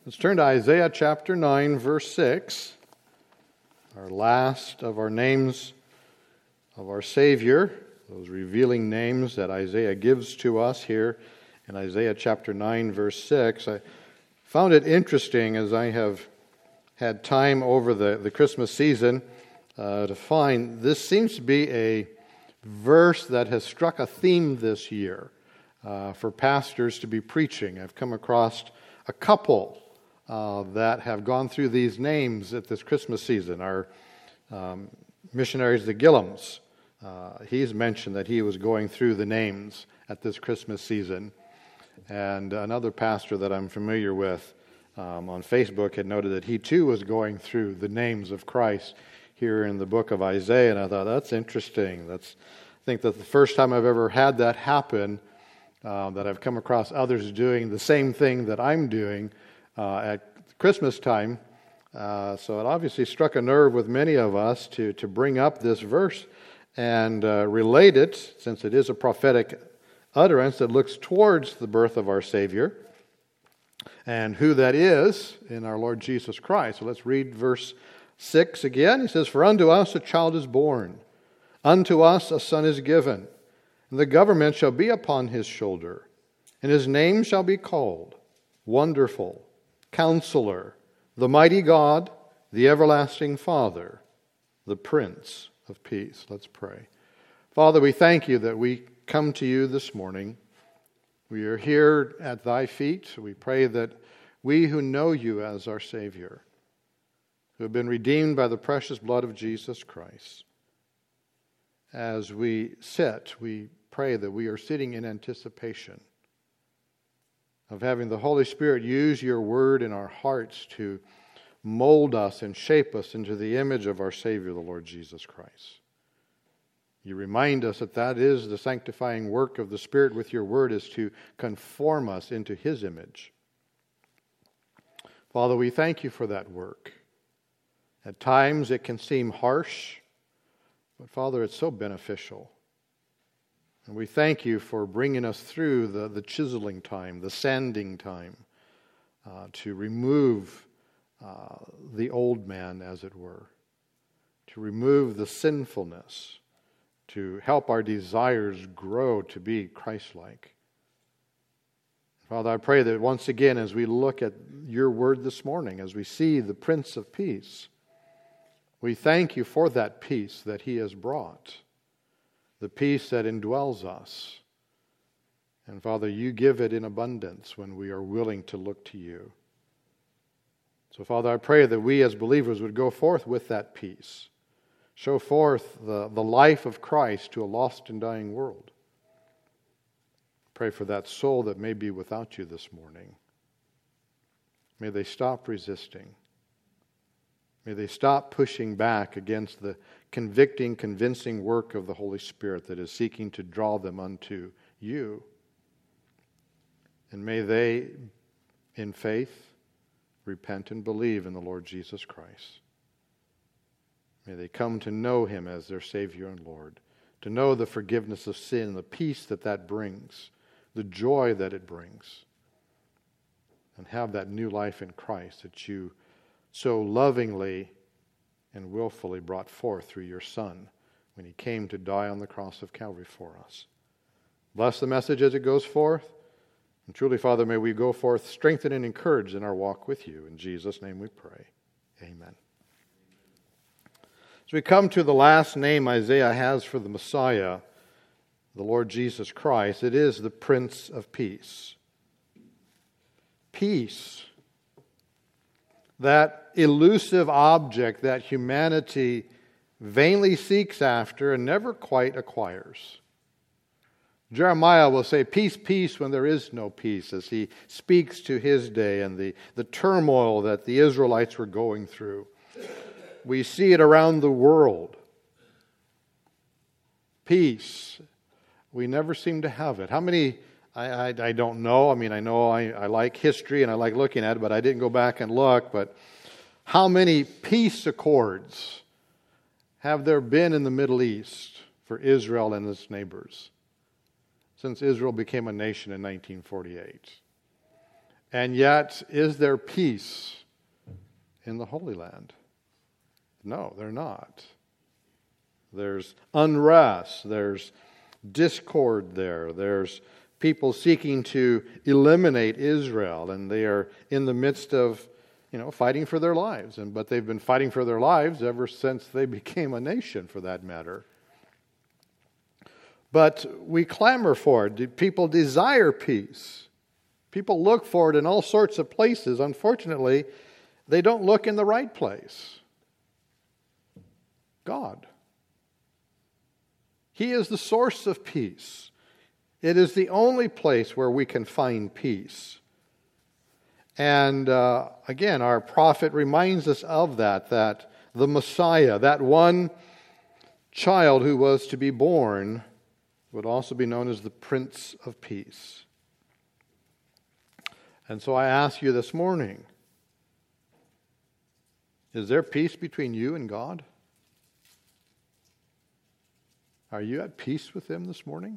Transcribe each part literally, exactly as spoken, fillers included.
Let's turn to Isaiah chapter nine, verse six, our last of our names of our Savior, those revealing names that Isaiah gives to us here in Isaiah chapter nine, verse six. I found it interesting as I have had time over the, the Christmas season uh, to find this seems to be a verse that has struck a theme this year uh, for pastors to be preaching. I've come across a couple uh, that have gone through these names at this Christmas season. Our um, missionaries, the Gillums, uh, he's mentioned that he was going through the names at this Christmas season. And another pastor that I'm familiar with um, on Facebook had noted that he too was going through the names of Christ here in the book of Isaiah. And I thought, that's interesting. That's, I think that the first time I've ever had that happen, uh, that I've come across others doing the same thing that I'm doing uh, at Christmas time. Uh, so it obviously struck a nerve with many of us to, to bring up this verse and uh, relate it, since it is a prophetic utterance that looks towards the birth of our Savior and who that is in our Lord Jesus Christ. So let's read verse six again. He says, "For unto us a child is born, unto us a son is given, and the government shall be upon his shoulder, and his name shall be called Wonderful, Counselor, the Mighty God, the Everlasting Father, the Prince of Peace." Let's pray. Father, we thank you that we come to you this morning. We are here at thy feet. We pray that we who know you as our Savior, who have been redeemed by the precious blood of Jesus Christ, as we sit, we pray that we are sitting in anticipation of having the Holy Spirit use your word in our hearts to mold us and shape us into the image of our Savior, the Lord Jesus Christ. You remind us that that is the sanctifying work of the Spirit with your word, is to conform us into his image. Father, we thank you for that work. At times it can seem harsh, but Father, it's so beneficial. And we thank you for bringing us through the, the chiseling time, the sanding time, uh, to remove uh, the old man, as it were, to remove the sinfulness, to help our desires grow to be Christ-like. Father, I pray that once again, as we look at your word this morning, as we see the Prince of Peace, we thank you for that peace that he has brought, the peace that indwells us. And Father, you give it in abundance when we are willing to look to you. So Father, I pray that we as believers would go forth with that peace, show forth the, the life of Christ to a lost and dying world. Pray for that soul that may be without you this morning. May they stop resisting. May they stop pushing back against the convicting, convincing work of the Holy Spirit that is seeking to draw them unto you. And may they, in faith, repent and believe in the Lord Jesus Christ. May they come to know him as their Savior and Lord, to know the forgiveness of sin, the peace that that brings, the joy that it brings, and have that new life in Christ that you so lovingly and willfully brought forth through your Son when he came to die on the cross of Calvary for us. Bless the message as it goes forth. And truly, Father, may we go forth strengthened and encouraged in our walk with you. In Jesus' name we pray. Amen. As we come to the last name Isaiah has for the Messiah, the Lord Jesus Christ, it is the Prince of Peace. Peace. That elusive object that humanity vainly seeks after and never quite acquires. Jeremiah will say, "Peace, peace," when there is no peace, as he speaks to his day and the, the turmoil that the Israelites were going through. We see it around the world. Peace. We never seem to have it. How many, I, I, I don't know, I mean, I know I, I like history and I like looking at it, but I didn't go back and look, but how many peace accords have there been in the Middle East for Israel and its neighbors since Israel became a nation in nineteen forty-eight? And yet, is there peace in the Holy Land? No, they're not. There's unrest, there's discord there, there's people seeking to eliminate Israel, and they are in the midst of, you know, fighting for their lives. And but they've been fighting for their lives ever since they became a nation, for that matter. But we clamor for it. People desire peace. People look for it in all sorts of places. Unfortunately, they don't look in the right place. God. He is the source of peace. It is the only place where we can find peace. And uh, again, our prophet reminds us of that, that the Messiah, that one child who was to be born, would also be known as the Prince of Peace. And so I ask you this morning, is there peace between you and God? Are you at peace with Him this morning?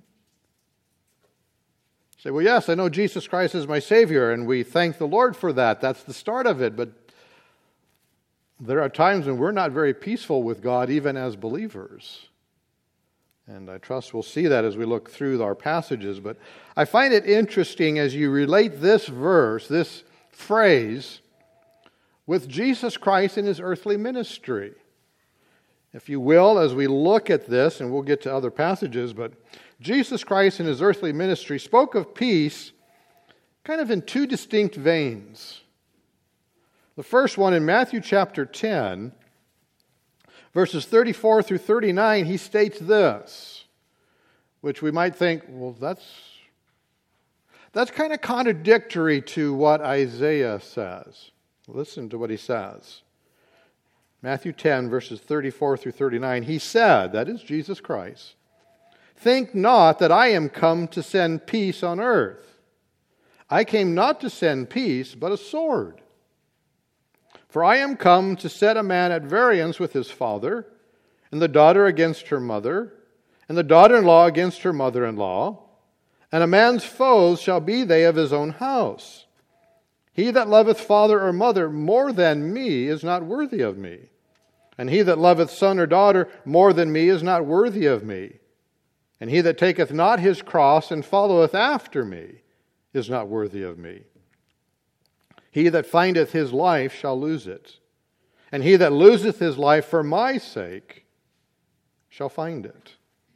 You say, well, yes, I know Jesus Christ is my Savior, and we thank the Lord for that. That's the start of it. But there are times when we're not very peaceful with God, even as believers. And I trust we'll see that as we look through our passages. But I find it interesting as you relate this verse, this phrase, with Jesus Christ in His earthly ministry. If you will, as we look at this, and we'll get to other passages, but Jesus Christ in His earthly ministry spoke of peace kind of in two distinct veins. The first one in Matthew chapter ten, verses thirty-four through thirty-nine, He states this, which we might think, well, that's, that's kind of contradictory to what Isaiah says. Listen to what he says. Matthew ten, verses thirty-four through thirty-nine. He said, that is Jesus Christ, "Think not that I am come to send peace on earth. I came not to send peace, but a sword. For I am come to set a man at variance with his father, and the daughter against her mother, and the daughter-in-law against her mother-in-law. And a man's foes shall be they of his own house. He that loveth father or mother more than me is not worthy of me. And he that loveth son or daughter more than me is not worthy of me. And he that taketh not his cross and followeth after me is not worthy of me. He that findeth his life shall lose it. And he that loseth his life for my sake shall find it."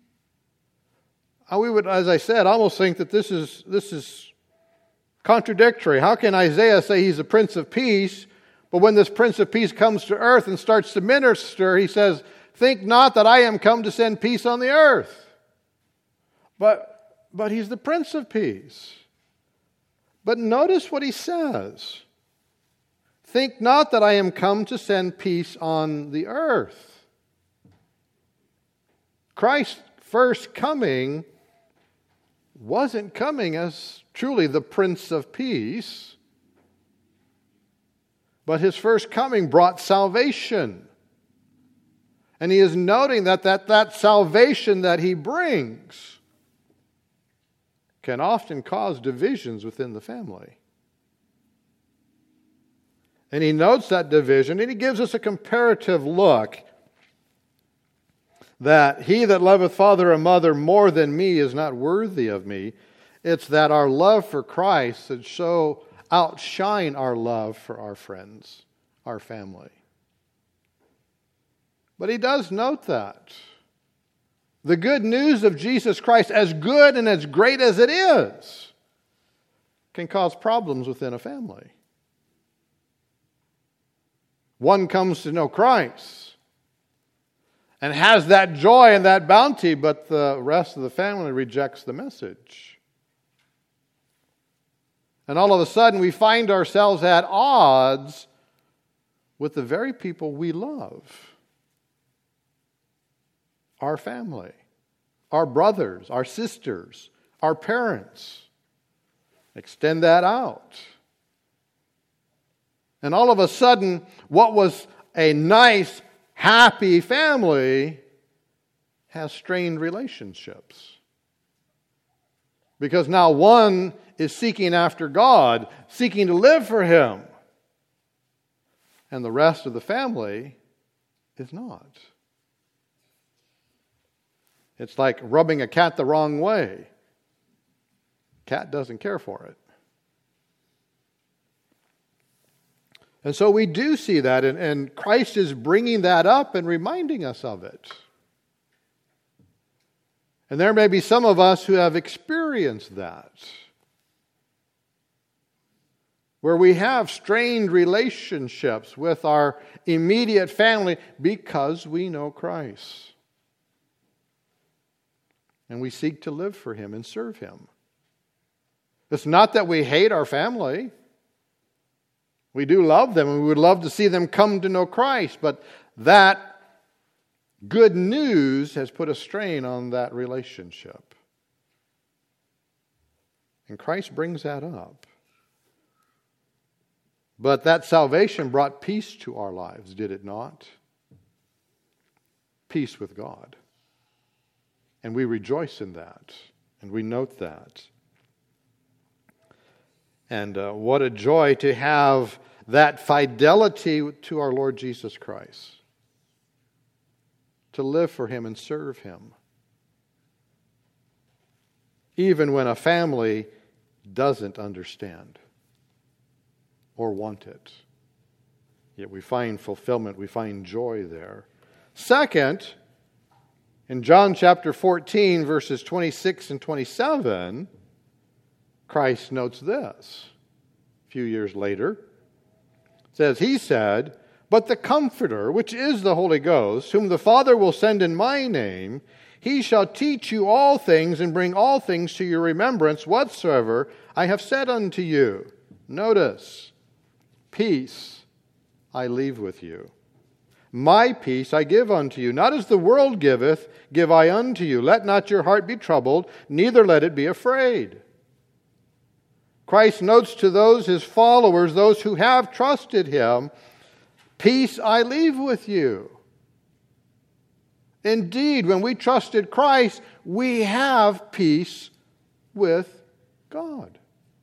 We would, as I said, almost think that this is this is contradictory. How can Isaiah say he's a Prince of Peace, but when this Prince of Peace comes to earth and starts to minister, he says, "Think not that I am come to send peace on the earth." But, but he's the Prince of Peace. But notice what he says. "Think not that I am come to send peace on the earth." Christ's first coming wasn't coming as truly the Prince of Peace, but His first coming brought salvation. And He is noting that that, that salvation that He brings can often cause divisions within the family. And He notes that division, and He gives us a comparative look that he that loveth father or mother more than me is not worthy of me. It's that our love for Christ should so outshine our love for our friends, our family. But he does note that the good news of Jesus Christ, as good and as great as it is, can cause problems within a family. One comes to know Christ and has that joy and that bounty, but the rest of the family rejects the message. And all of a sudden we find ourselves at odds with the very people we love. Our family, our brothers, our sisters, our parents. Extend that out. And all of a sudden, what was a nice, happy family has strained relationships. Because now one is seeking after God, seeking to live for Him. And the rest of the family is not. It's like rubbing a cat the wrong way. Cat doesn't care for it. And so we do see that, and, and Christ is bringing that up and reminding us of it. And there may be some of us who have experienced that, where we have strained relationships with our immediate family because we know Christ. And we seek to live for Him and serve Him. It's not that we hate our family. We do love them, and we would love to see them come to know Christ, but that good news has put a strain on that relationship. And Christ brings that up. But that salvation brought peace to our lives, did it not? Peace with God. And we rejoice in that, and we note that. And uh, what a joy to have that fidelity to our Lord Jesus Christ. To live for Him and serve Him. Even when a family doesn't understand or want it. Yet we find fulfillment, we find joy there. Second, in John chapter fourteen, verses twenty-six and twenty-seven, Christ notes this. A few years later, it says, He said, "But the Comforter, which is the Holy Ghost, whom the Father will send in my name, He shall teach you all things and bring all things to your remembrance whatsoever I have said unto you." Notice, peace I leave with you. My peace I give unto you. Not as the world giveth, give I unto you. Let not your heart be troubled, neither let it be afraid. Christ notes to those His followers, those who have trusted Him, peace I leave with you. Indeed, when we trusted Christ, we have peace with God.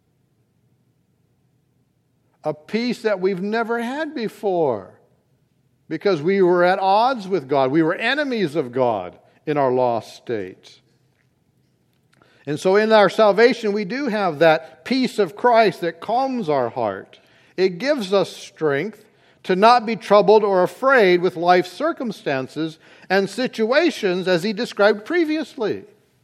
A peace that we've never had before. Because we were at odds with God. We were enemies of God in our lost state. And so in our salvation, we do have that peace of Christ that calms our heart. It gives us strength to not be troubled or afraid with life's circumstances and situations as He described previously.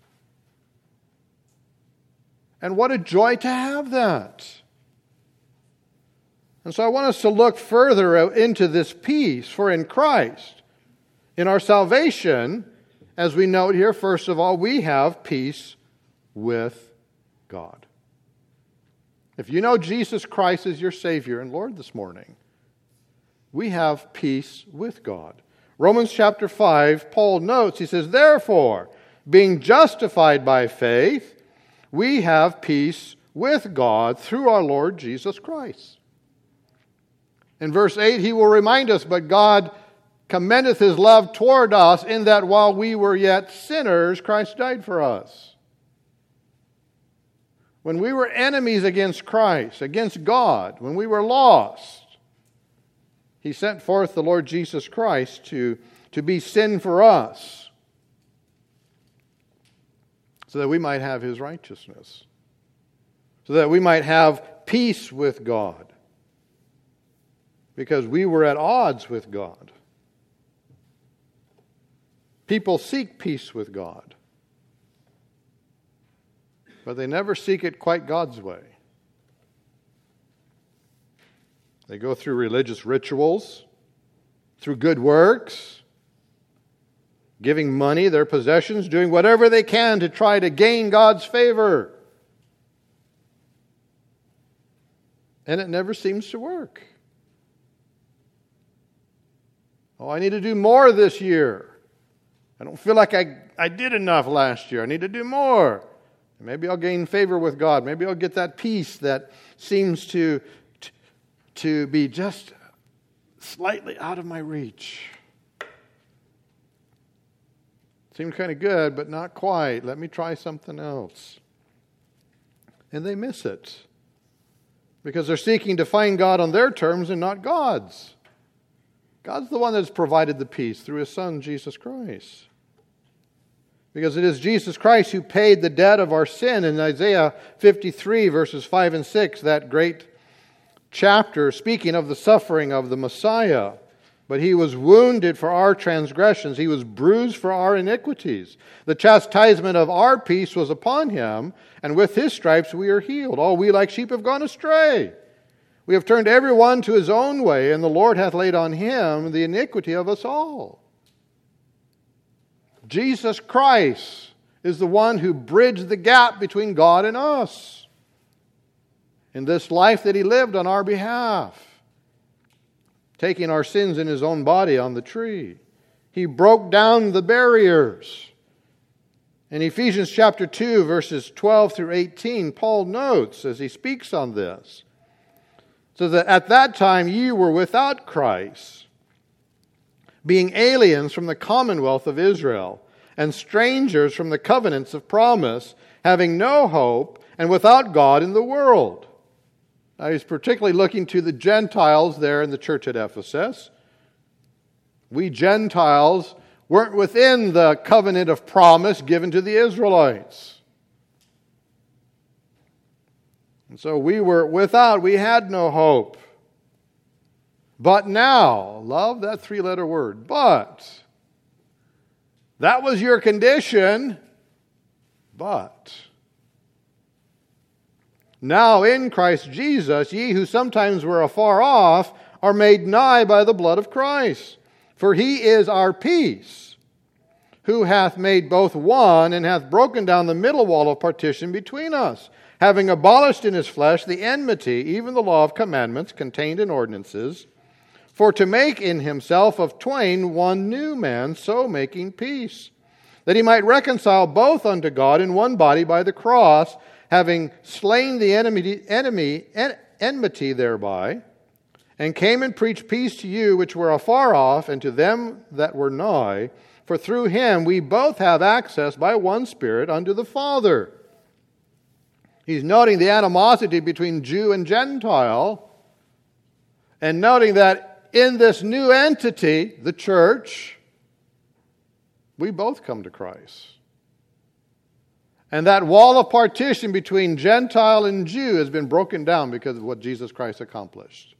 And what a joy to have that. And so I want us to look further into this peace, for in Christ, in our salvation, as we note here, first of all, we have peace with God. If you know Jesus Christ as your Savior and Lord this morning, we have peace with God. Romans chapter five, Paul notes, he says, "Therefore, being justified by faith, we have peace with God through our Lord Jesus Christ." In verse eight, he will remind us, "But God commendeth His love toward us, in that while we were yet sinners, Christ died for us." When we were enemies against Christ, against God, when we were lost, He sent forth the Lord Jesus Christ to, to be sin for us, so that we might have His righteousness, so that we might have peace with God, because we were at odds with God. People seek peace with God, but they never seek it quite God's way. They go through religious rituals, through good works, giving money, their possessions, doing whatever they can to try to gain God's favor. And it never seems to work. Oh, I need to do more this year. I don't feel like I, I did enough last year. I need to do more. Maybe I'll gain favor with God. Maybe I'll get that peace that seems to, to, to be just slightly out of my reach. Seemed kind of good, but not quite. Let me try something else. And they miss it. Because they're seeking to find God on their terms and not God's. God's the one that's provided the peace through His Son, Jesus Christ. Because it is Jesus Christ who paid the debt of our sin. In Isaiah fifty-three, verses five and six, that great chapter speaking of the suffering of the Messiah. But He was wounded for our transgressions. He was bruised for our iniquities. The chastisement of our peace was upon Him, and with His stripes we are healed. All we like sheep have gone astray. We have turned every one to his own way, and the Lord hath laid on Him the iniquity of us all. Jesus Christ is the one who bridged the gap between God and us in this life that He lived on our behalf, taking our sins in His own body on the tree. He broke down the barriers. In Ephesians chapter two, verses twelve through eighteen, Paul notes as he speaks on this, so that at that time ye were without Christ, being aliens from the commonwealth of Israel, and strangers from the covenants of promise, having no hope, and without God in the world. Now he's particularly looking to the Gentiles there in the church at Ephesus. We Gentiles weren't within the covenant of promise given to the Israelites. And so we were without, we had no hope. But now, love that three-letter word, but. That was your condition, but. Now in Christ Jesus, ye who sometimes were afar off, are made nigh by the blood of Christ. For He is our peace, who hath made both one, and hath broken down the middle wall of partition between us, having abolished in His flesh the enmity, even the law of commandments contained in ordinances, for to make in Himself of twain one new man, so making peace, that He might reconcile both unto God in one body by the cross, having slain the enemy, enemy en, enmity thereby, and came and preached peace to you which were afar off, and to them that were nigh. For through Him we both have access by one Spirit unto the Father. He's noting the animosity between Jew and Gentile, and noting that in this new entity, the church, we both come to Christ. And that wall of partition between Gentile and Jew has been broken down because of what Jesus Christ accomplished.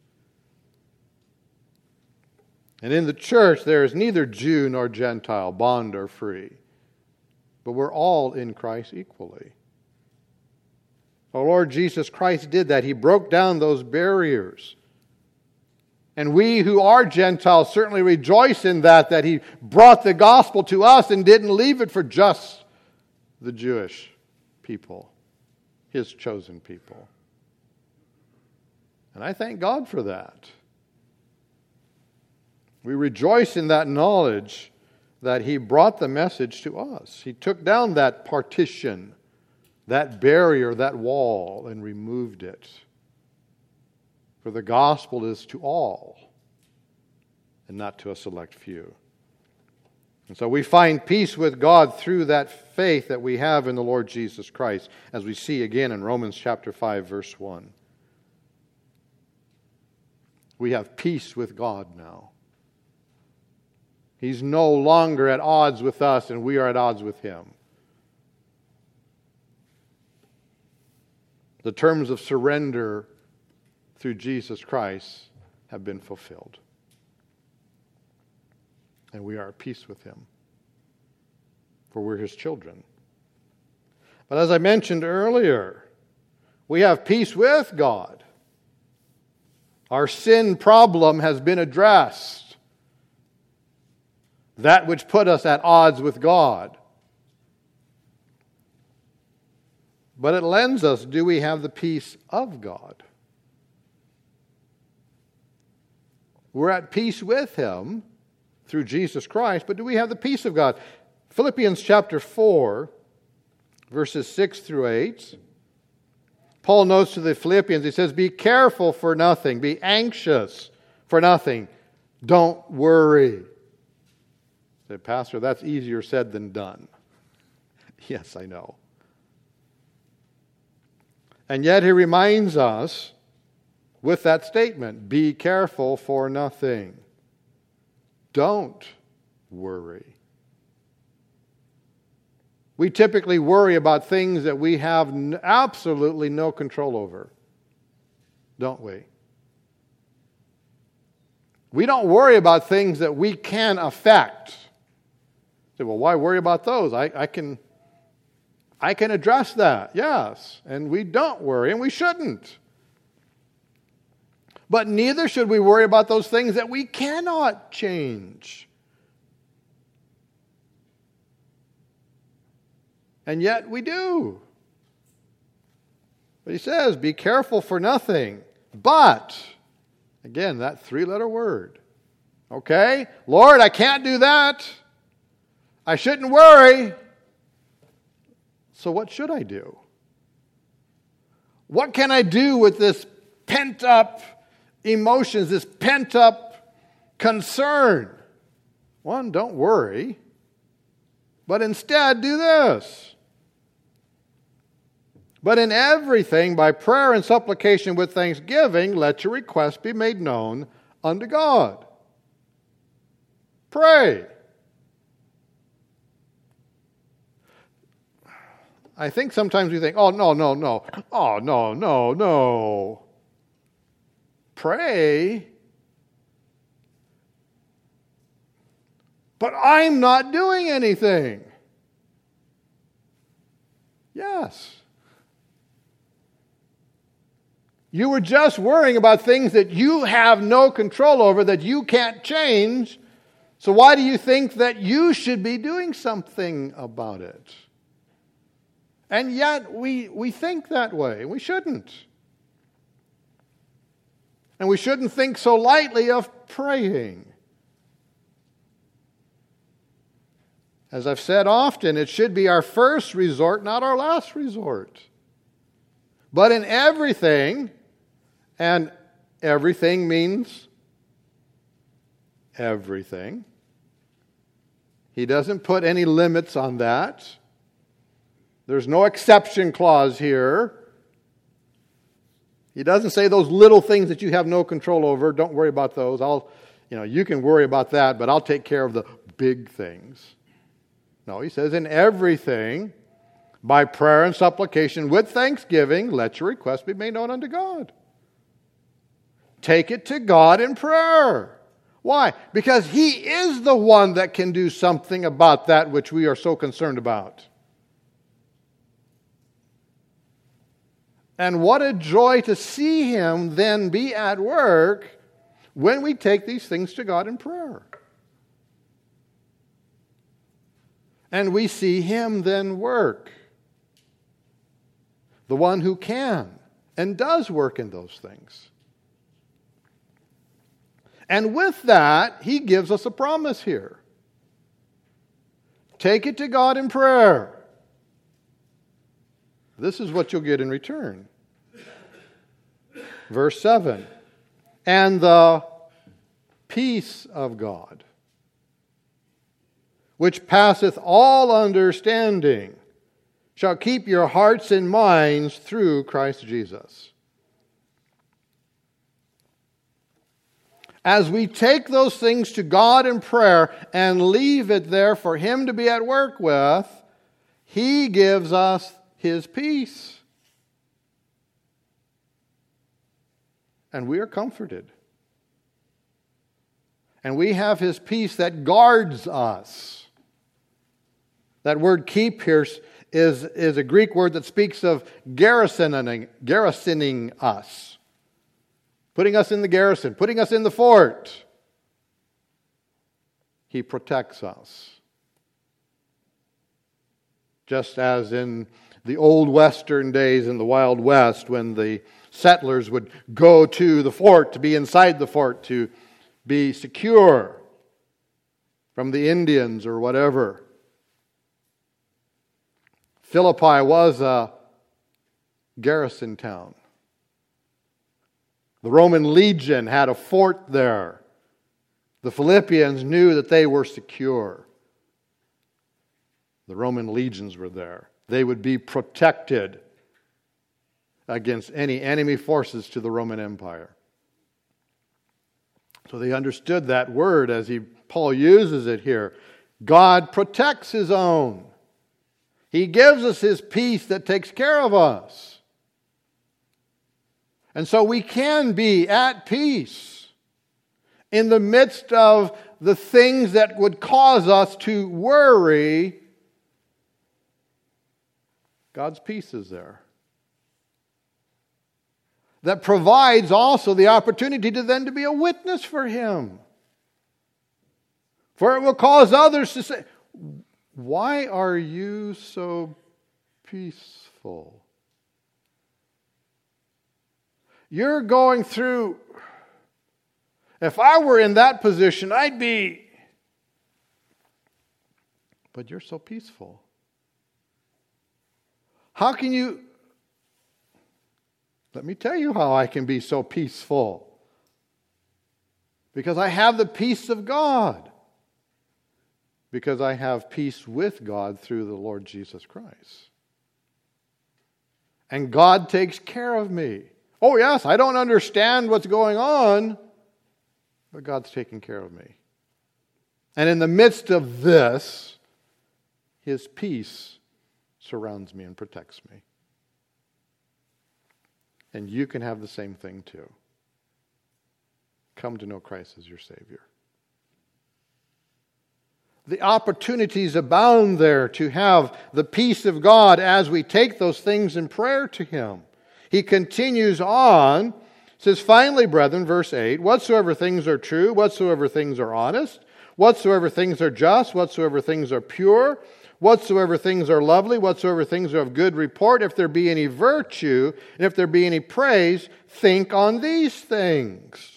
And in the church, there is neither Jew nor Gentile, bond or free, but we're all in Christ equally. The Lord Jesus Christ did that. He broke down those barriers. And we who are Gentiles certainly rejoice in that, that He brought the gospel to us and didn't leave it for just the Jewish people, His chosen people. And I thank God for that. We rejoice in that knowledge that He brought the message to us. He took down that partition, that barrier, that wall, and removed it. For the gospel is to all, and not to a select few. And so we find peace with God through that faith that we have in the Lord Jesus Christ, as we see again in Romans chapter five, verse one. We have peace with God now. He's no longer at odds with us, and we are at odds with Him. The terms of surrender through Jesus Christ have been fulfilled. And we are at peace with Him, for we're His children. But as I mentioned earlier, we have peace with God. Our sin problem has been addressed. That which put us at odds with God. But it lends us, do we have the peace of God? We're at peace with Him through Jesus Christ, but do we have the peace of God? Philippians chapter four, verses six through eight. Paul notes to the Philippians, he says, be careful for nothing, be anxious for nothing, don't worry. I said, Pastor, that's easier said than done. Yes, I know. And yet he reminds us with that statement, be careful for nothing. Don't worry. We typically worry about things that we have absolutely no control over, don't we? We don't worry about things that we can affect. You say, well, why worry about those? I, I can, I can address that, yes. And we don't worry, and we shouldn't. But neither should we worry about those things that we cannot change. And yet we do. But he says, be careful for nothing. But, again, that three-letter word. Okay? Lord, I can't do that. I shouldn't worry. So what should I do? What can I do with this pent-up emotions, this pent-up concern? One, don't worry. But instead, do this. But in everything, by prayer and supplication with thanksgiving, let your requests be made known unto God. Pray. I think sometimes we think, oh, no, no, no. Oh, no, no, no. Pray. But I'm not doing anything. Yes. You were just worrying about things that you have no control over, that you can't change. So why do you think that you should be doing something about it? And yet we, we think that way. We shouldn't. And we shouldn't think so lightly of praying. As I've said often, it should be our first resort, not our last resort. But in everything, and everything means everything. He doesn't put any limits on that. There's no exception clause here. He doesn't say those little things that you have no control over, don't worry about those. I'll, you know, you can worry about that, but I'll take care of the big things. No, he says in everything, by prayer and supplication with thanksgiving, let your requests be made known unto God. Take it to God in prayer. Why? Because He is the one that can do something about that which we are so concerned about. And what a joy to see Him then be at work when we take these things to God in prayer. And we see Him then work. The one who can and does work in those things. And with that, He gives us a promise here. Take it to God in prayer. This is what you'll get in return. Verse seven. And the peace of God, which passeth all understanding, shall keep your hearts and minds through Christ Jesus. As we take those things to God in prayer and leave it there for Him to be at work with, He gives us His peace. And we are comforted. And we have His peace that guards us. That word keep here is, is a Greek word that speaks of garrisoning, garrisoning us. Putting us in the garrison, putting us in the fort. He protects us. Just as in the old Western days in the Wild West, when the settlers would go to the fort, to be inside the fort, to be secure from the Indians or whatever. Philippi was a garrison town. The Roman legion had a fort there. The Philippians knew that they were secure. The Roman legions were there. They would be protected. against any enemy forces to the Roman Empire. So they understood that word as he Paul uses it here. God protects His own. He gives us His peace that takes care of us. And so we can be at peace in the midst of the things that would cause us to worry. God's peace is there. That provides also the opportunity to then to be a witness for Him. For it will cause others to say, why are you so peaceful? You're going through, if I were in that position, I'd be, but you're so peaceful. How can you, let me tell you how I can be so peaceful. Because I have the peace of God. Because I have peace with God through the Lord Jesus Christ. And God takes care of me. Oh yes, I don't understand what's going on, but God's taking care of me. And in the midst of this, His peace surrounds me and protects me. And you can have the same thing too. Come to know Christ as your Savior. The opportunities abound there to have the peace of God as we take those things in prayer to Him. He continues on, says, finally, brethren, verse eight, whatsoever things are true, whatsoever things are honest, whatsoever things are just, whatsoever things are pure, whatsoever things are lovely, whatsoever things are of good report, if there be any virtue, and if there be any praise, think on these things.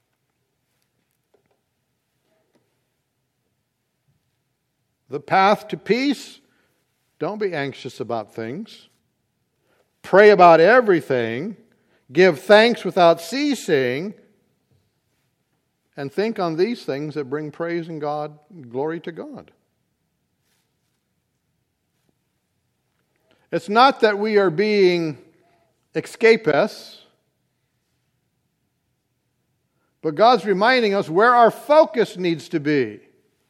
The path to peace, don't be anxious about things. Pray about everything. Give thanks without ceasing. And think on these things that bring praise and God, glory to God. It's not that we are being escapists, but God's reminding us where our focus needs to be.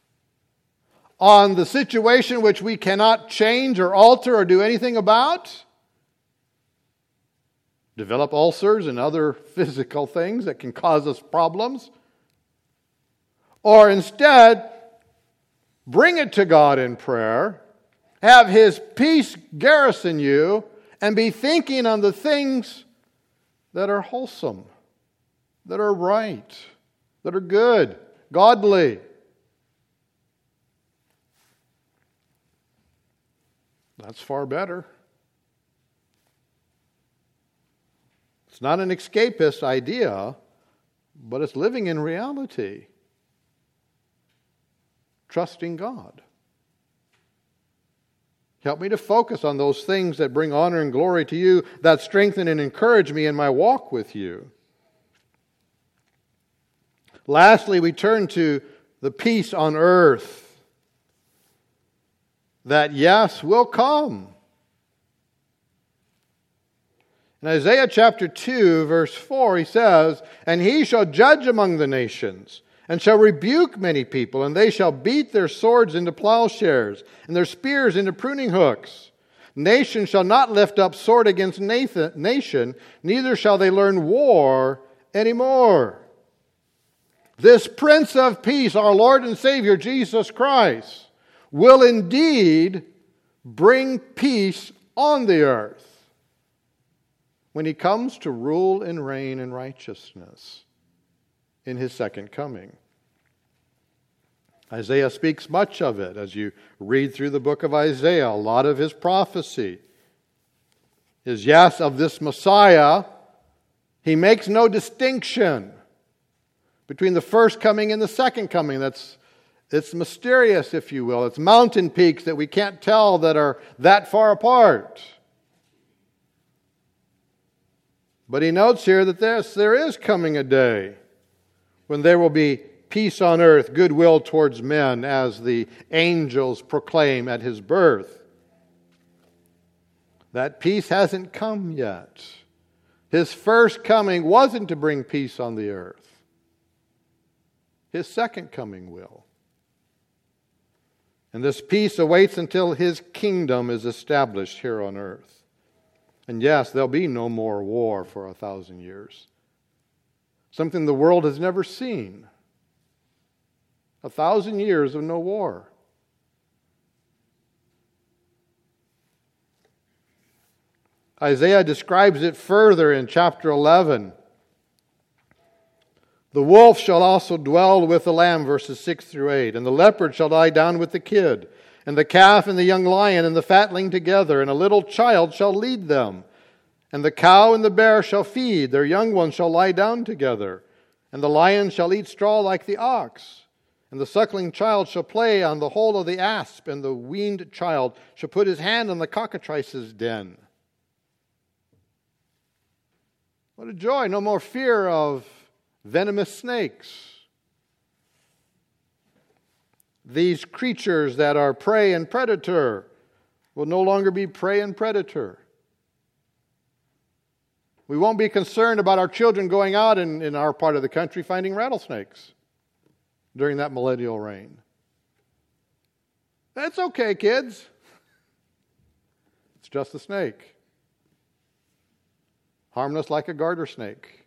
On the situation which we cannot change or alter or do anything about. Develop ulcers and other physical things that can cause us problems. Or instead, bring it to God in prayer. Have His peace garrison you. And be thinking on the things that are wholesome. That are right. That are good. Godly. That's far better. It's not an escapist idea, but it's living in reality. Trusting God. Help me to focus on those things that bring honor and glory to you, that strengthen and encourage me in my walk with you. Lastly, we turn to the peace on earth. That, yes, will come. In Isaiah chapter two, verse four, he says, and He shall judge among the nations, and shall rebuke many people, and they shall beat their swords into plowshares, and their spears into pruning hooks. Nation shall not lift up sword against nation, neither shall they learn war anymore. This Prince of Peace, our Lord and Savior, Jesus Christ, will indeed bring peace on the earth when He comes to rule and reign in righteousness in His second coming. Isaiah speaks much of it as you read through the book of Isaiah. A lot of his prophecy is, yes, of this Messiah. He makes no distinction between the first coming and the second coming. That's It's mysterious, if you will. It's mountain peaks that we can't tell that are that far apart. But he notes here that this, there is coming a day when there will be peace on earth, goodwill towards men, as the angels proclaim at His birth. That peace hasn't come yet. His first coming wasn't to bring peace on the earth. His second coming will. And this peace awaits until His kingdom is established here on earth. And yes, there'll be no more war for a thousand years. Something the world has never seen. A thousand years of no war. Isaiah describes it further in chapter eleven. The wolf shall also dwell with the lamb, verses six through eight. And the leopard shall lie down with the kid, and the calf and the young lion and the fatling together, and a little child shall lead them. And the cow and the bear shall feed, their young ones shall lie down together. And the lion shall eat straw like the ox. And the suckling child shall play on the hole of the asp, and the weaned child shall put his hand on the cockatrice's den. What a joy! No more fear of venomous snakes. These creatures that are prey and predator will no longer be prey and predator. We won't be concerned about our children going out in, in our part of the country finding rattlesnakes during that millennial reign. That's okay, kids. It's just a snake. Harmless like a garter snake.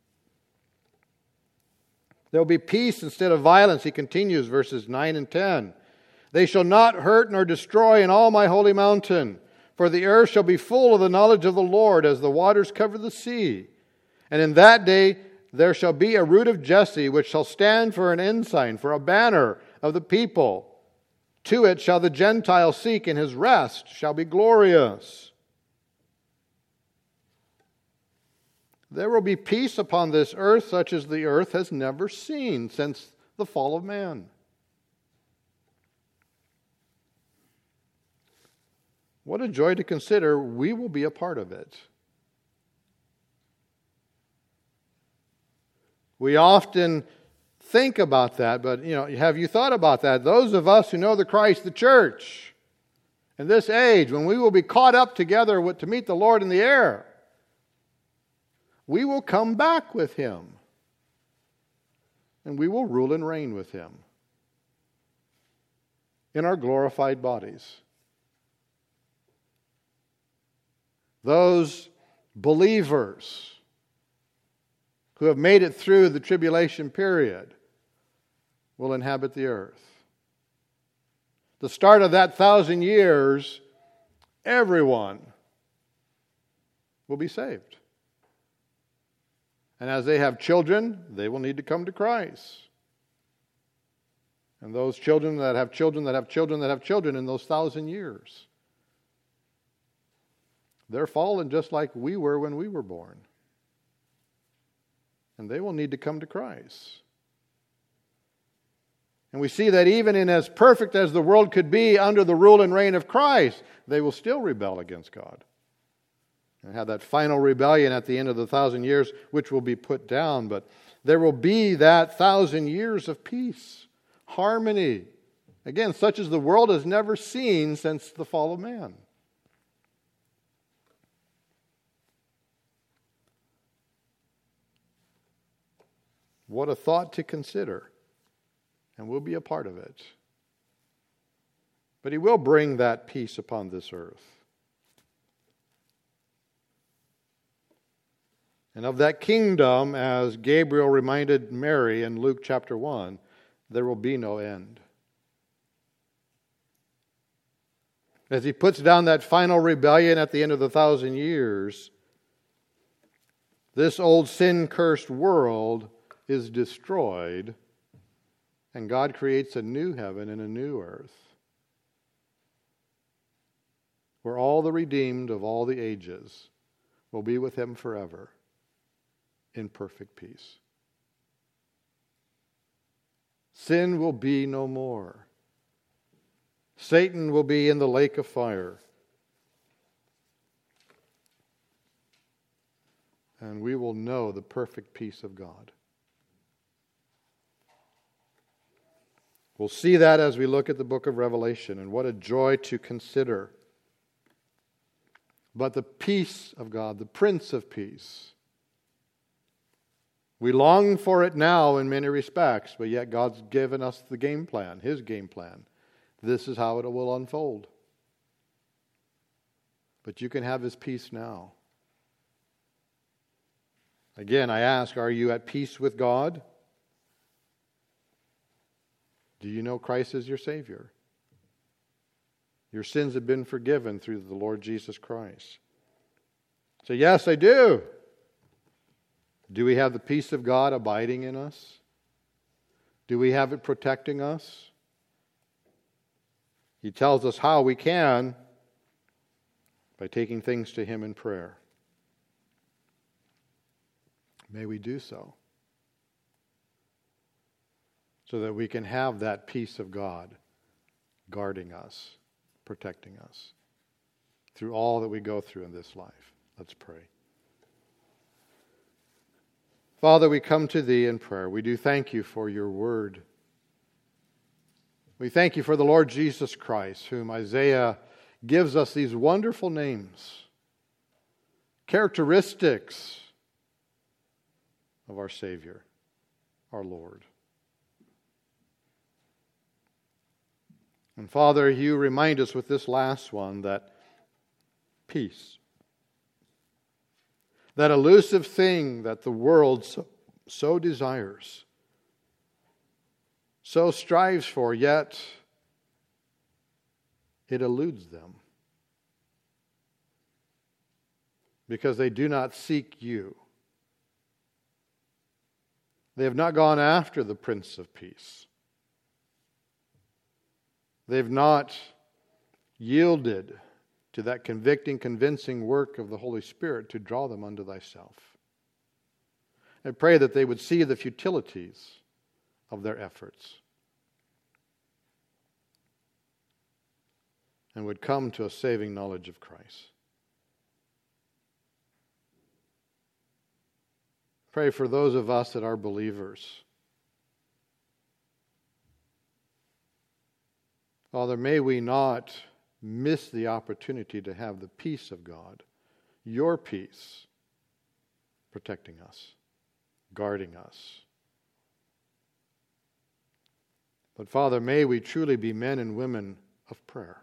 There will be peace instead of violence, he continues, verses nine and ten. They shall not hurt nor destroy in all my holy mountain, for the earth shall be full of the knowledge of the Lord as the waters cover the sea. And in that day there shall be a root of Jesse, which shall stand for an ensign, for a banner of the people. To it shall the Gentiles seek, and his rest shall be glorious. There will be peace upon this earth such as the earth has never seen since the fall of man. What a joy to consider we will be a part of it. We often think about that, but you know, have you thought about that? Those of us who know the Christ, the church, in this age, when we will be caught up together with, to meet the Lord in the air, we will come back with Him. And we will rule and reign with Him in our glorified bodies. Those believers who have made it through the tribulation period will inhabit the earth. The start of that thousand years, everyone will be saved. And as they have children, they will need to come to Christ. And those children that have children that have children that have children in those thousand years, they're fallen just like we were when we were born. And they will need to come to Christ. And we see that even in as perfect as the world could be under the rule and reign of Christ, they will still rebel against God. And have that final rebellion at the end of the thousand years, which will be put down. But there will be that thousand years of peace, harmony. Again, such as the world has never seen since the fall of man. What a thought to consider. And we'll be a part of it. But He will bring that peace upon this earth. And of that kingdom, as Gabriel reminded Mary in Luke chapter one, there will be no end. As He puts down that final rebellion at the end of the thousand years, this old sin-cursed world is destroyed, and God creates a new heaven and a new earth, where all the redeemed of all the ages will be with Him forever, in perfect peace. Sin will be no more. Satan will be in the lake of fire. And we will know the perfect peace of God. We'll see that as we look at the book of Revelation, and what a joy to consider but the peace of God, the Prince of Peace. We long for it now in many respects, but yet God's given us the game plan, His game plan. This is how it will unfold. But you can have His peace now. Again, I ask, are you at peace with God? Do you know Christ as your Savior? Your sins have been forgiven through the Lord Jesus Christ. Say, yes, I do. Do we have the peace of God abiding in us? Do we have it protecting us? He tells us how we can by taking things to Him in prayer. May we do so, so that we can have that peace of God guarding us, protecting us through all that we go through in this life. Let's pray. Father, we come to Thee in prayer. We do thank You for Your word. We thank You for the Lord Jesus Christ, whom Isaiah gives us these wonderful names, characteristics of our Savior, our Lord. And Father, You remind us with this last one that peace, that elusive thing that the world so, so desires, so strives for, yet it eludes them because they do not seek You. They have not gone after the Prince of Peace. They've not yielded to that convicting, convincing work of the Holy Spirit to draw them unto Thyself. I pray that they would see the futilities of their efforts and would come to a saving knowledge of Christ. Pray for those of us that are believers. Father, may we not miss the opportunity to have the peace of God, Your peace, protecting us, guarding us. But Father, may we truly be men and women of prayer,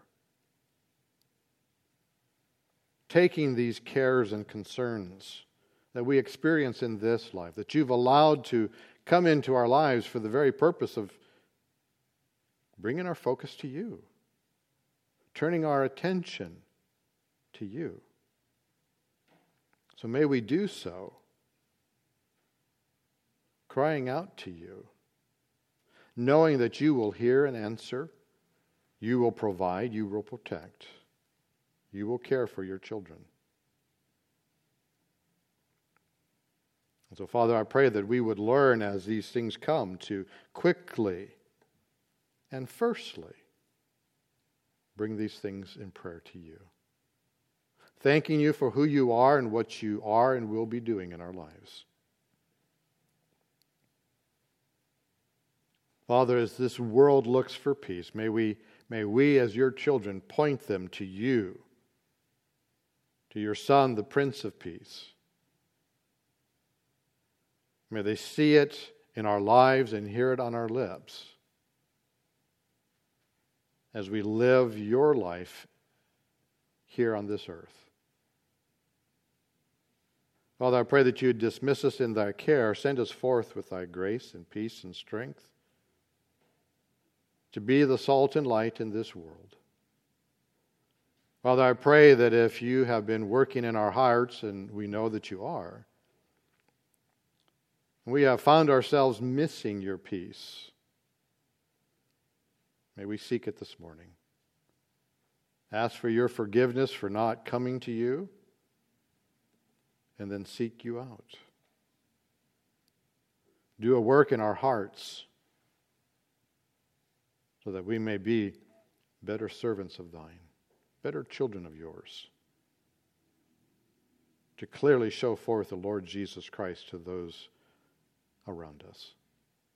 taking these cares and concerns that we experience in this life, that You've allowed to come into our lives for the very purpose of bringing our focus to You, turning our attention to You. So may we do so, crying out to You, knowing that You will hear and answer, You will provide, You will protect, You will care for Your children. And so, Father, I pray that we would learn as these things come to quickly and firstly bring these things in prayer to You, thanking You for who You are and what You are and will be doing in our lives. Father, as this world looks for peace, may we, may we as Your children point them to You, to Your Son, the Prince of Peace. May they see it in our lives and hear it on our lips as we live Your life here on this earth. Father, I pray that You would dismiss us in Thy care, send us forth with Thy grace and peace and strength to be the salt and light in this world. Father, I pray that if You have been working in our hearts, and we know that You are, we have found ourselves missing Your peace, may we seek it this morning. Ask for Your forgiveness for not coming to You, and then seek You out. Do a work in our hearts so that we may be better servants of Thine, better children of Yours, to clearly show forth the Lord Jesus Christ to those around us.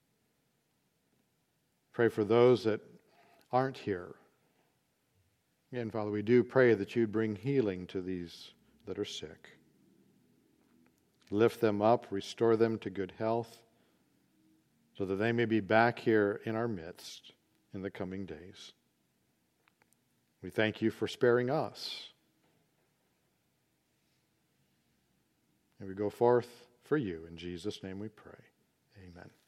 Pray for those that aren't here. And Father, we do pray that you'd bring healing to these that are sick. Lift them up, restore them to good health, so that they may be back here in our midst in the coming days. We thank you for sparing us. And we go forth for you. In Jesus' name we pray. Amen.